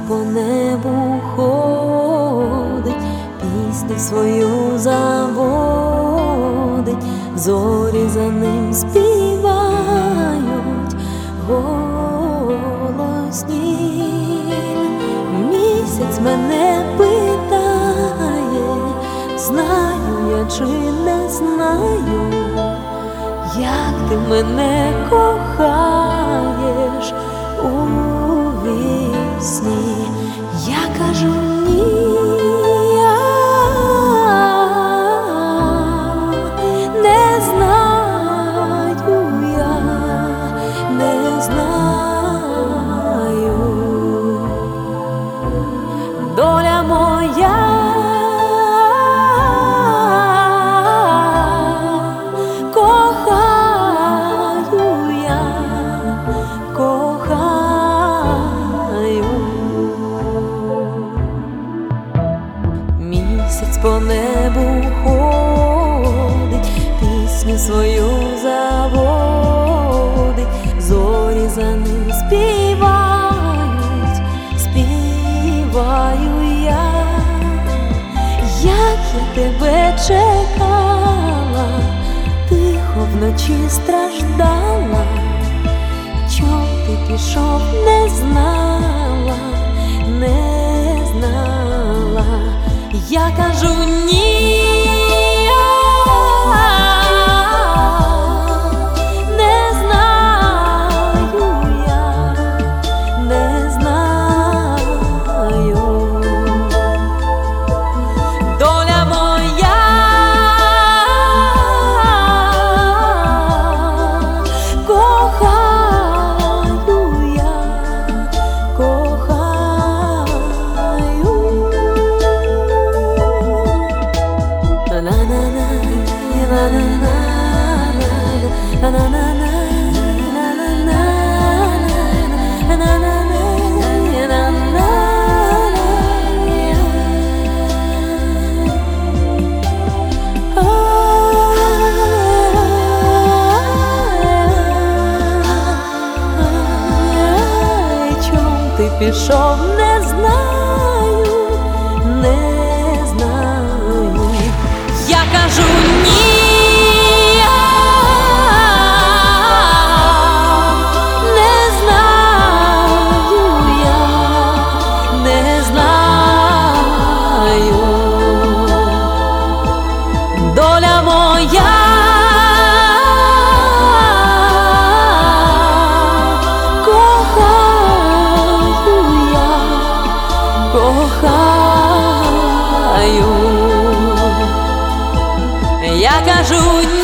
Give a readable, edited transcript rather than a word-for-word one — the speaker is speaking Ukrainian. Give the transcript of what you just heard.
по небу ходить, пісню свою заводить, зорі за ним співають голосні. Місяць мене питає, знаю я чи не знаю, як ти мене кохаєш у вісні. Я кажу ні, не знаю, я не знаю. Доля моя місяць по небу ходить, пісню свою заводить, зорі за ним співають, співаю я. Як я тебе чекала, тихо вночі страждала, чом ти пішов, не знала, не знала. Я кажу ні, не знаю, я не знаю. Доля моя кохаю я, кохаю. Чом ти пішов, не знаю, не знаю. Я кажу ні, не знаю, я не знаю. Доля моя кохаю я, кохаю. Я кажу